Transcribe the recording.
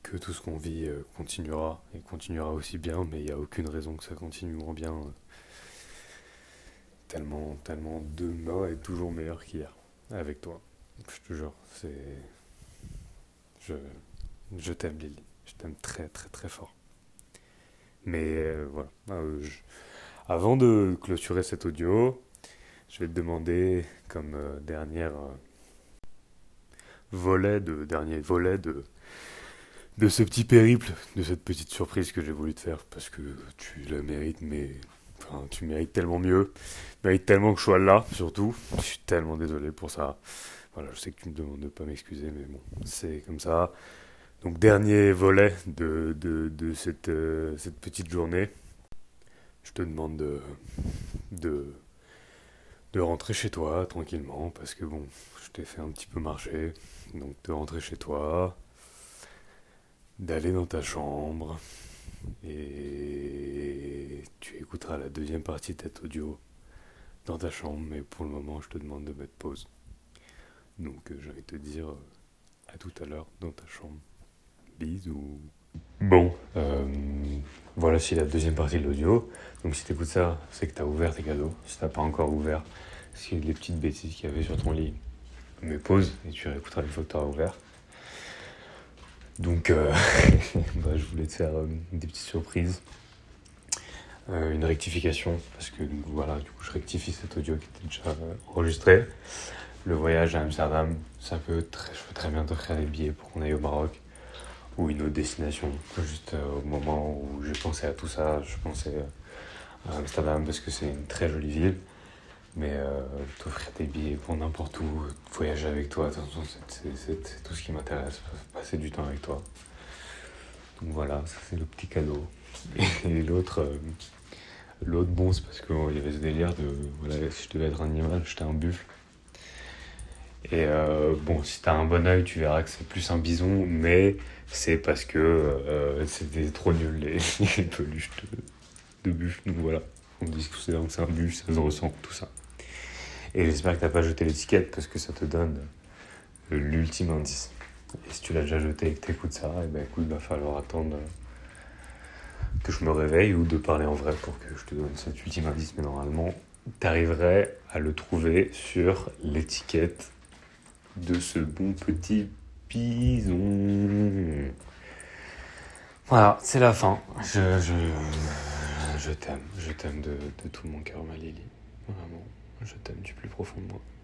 que tout ce qu'on vit continuera, et continuera aussi bien, mais il n'y a aucune raison que ça continue moins bien. Tellement demain est toujours meilleur qu'hier, avec toi. Je te jure, je, je t'aime Lily, je t'aime très très très fort. Mais voilà. Avant de clôturer cet audio, je vais te demander comme dernier volet de ce petit périple, de cette petite surprise que j'ai voulu te faire, parce que tu la mérites, mais enfin, tu mérites tellement mieux, tu mérites tellement que je sois là, surtout. Je suis tellement désolé pour ça. Voilà, je sais que tu me demandes de pas m'excuser, mais bon, c'est comme ça. Donc dernier volet de cette petite journée, je te demande de, de rentrer chez toi tranquillement, parce que bon, je t'ai fait un petit peu marcher, donc de rentrer chez toi, d'aller dans ta chambre, et tu écouteras la deuxième partie de cet audio dans ta chambre, mais pour le moment, je te demande de mettre pause. Donc j'ai envie de te dire à tout à l'heure dans ta chambre. Bisous. Bon, voilà, c'est la deuxième partie de l'audio. Donc si t'écoutes ça, c'est que t'as ouvert tes cadeaux. Si t'as pas encore ouvert, c'est les petites bêtises qu'il y avait sur ton lit. Mais pause et tu réécouteras une fois que t'auras ouvert. Donc, je voulais te faire des petites surprises. Une rectification, parce que donc, voilà, du coup je rectifie cet audio qui était déjà enregistré. Le voyage à Amsterdam, je peux très bien t'offrir des billets pour qu'on aille au Maroc ou une autre destination. Juste au moment où j'ai pensé à tout ça, je pensais à Amsterdam parce que c'est une très jolie ville. Mais t'offrir des billets pour n'importe où, voyager avec toi, de toute façon, c'est tout ce qui m'intéresse, passer du temps avec toi. Donc voilà, ça c'est le petit cadeau. Et l'autre bon, c'est parce qu'il y avait ce délire de, voilà, si je devais être un animal, j'étais un buffle. Et bon, si t'as un bon œil, tu verras que c'est plus un bison, mais c'est parce que c'était trop nul les peluches de buffle. Donc voilà, on dit que c'est un buffle, ça se ressent, tout ça. Et j'espère que t'as pas jeté l'étiquette parce que ça te donne l'ultime indice. Et si tu l'as déjà jeté et que t'écoutes ça, et ben écoute, il va falloir attendre que je me réveille ou de parler en vrai pour que je te donne cet ultime indice. Mais normalement, t'arriverais à le trouver sur l'étiquette de ce bon petit bison. Voilà, c'est la fin. Je t'aime de tout mon cœur, ma Lily. Vraiment, je t'aime du plus profond de moi.